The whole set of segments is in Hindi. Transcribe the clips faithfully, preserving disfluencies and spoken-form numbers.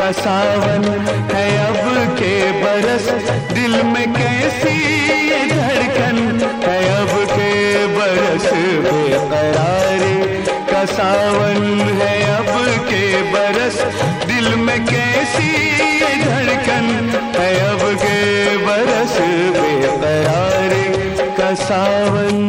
का सावन है अब के बरस, दिल में कैसी ये धड़कन है अब के बरस। बेकरारी का सावन है अब के बरस, दिल में कैसी ये धड़कन है अब के बरस। बेकरारी का सावन।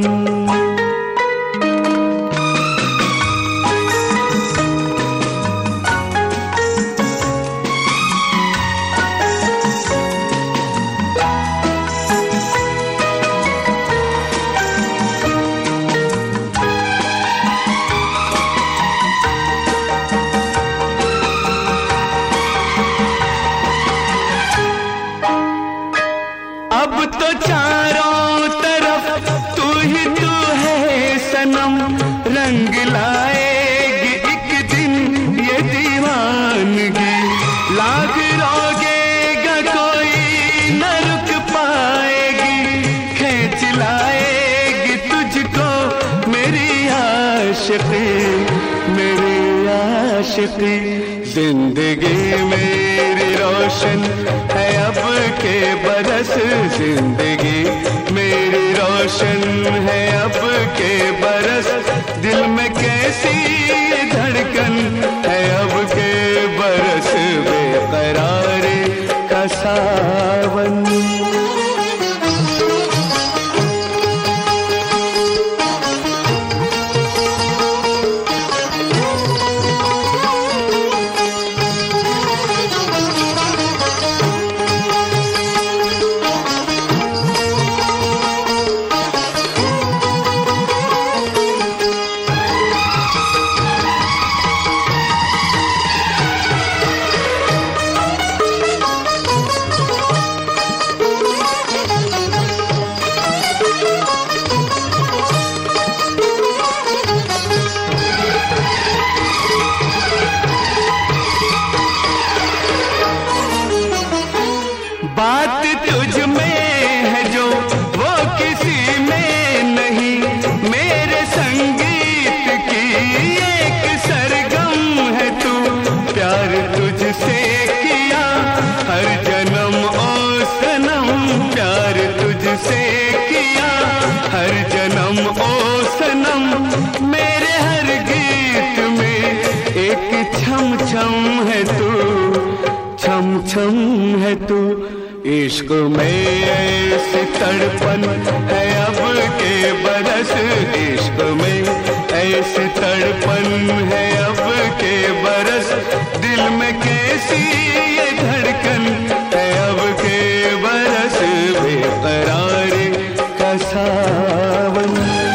अब तो चारों तरफ तू ही तू है सनम, रंग लाएगी एक दिन ये दीवानगी। लाख रोगेगा कोई न रुक पाएगी, खींच लाएगी तुझको मेरी आशिकी, मेरी आशिकी। जिंदगी मेरी रोशन है अब के बरस, जिंदगी मेरी रोशन है अब के बरस, दिल में कैसी ये धड़कन है अब के बरस। बेकरारी का सावन। बात तुझ में है जो वो किसी में नहीं, मेरे संगीत की एक सरगम है तू। प्यार तुझसे किया हर जन्म ओ सनम, प्यार तुझसे किया हर जन्म ओ सनम। मेरे हर गीत में एक छम छम है तू, छम छम है तू। इश्क में ऐसी तड़पन है अब के बरस, इश्क में ऐसी तड़पन है अब के बरस, दिल में कैसी ये धड़कन है अब के बरस। बेकरारी का सावन।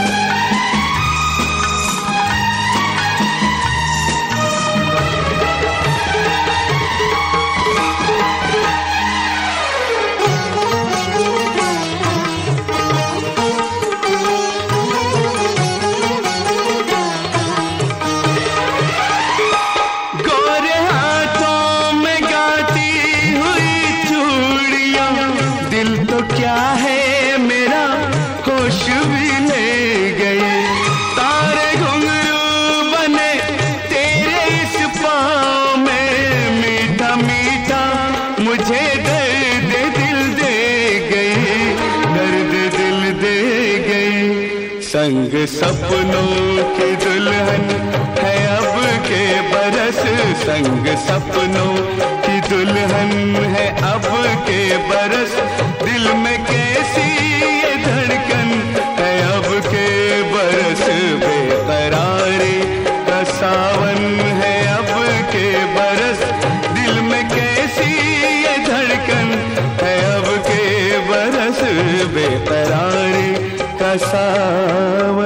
क्या है मेरा होश भी ले गए, तारे घुंघरू बने तेरे इस पाँव में। मीठा मीठा मुझे दर्द दिल दे गई, दर्द दिल दे गई। संग सपनों की दुल्हन है अब के बरस, संग सपनों की दुल्हन है अब के बरस, दिल में कैसी ये धड़कन है अब के बरस। बेकरारी का सावन है अब के बरस, दिल में कैसी ये धड़कन है अब के बरस। बेकरारी का सावन।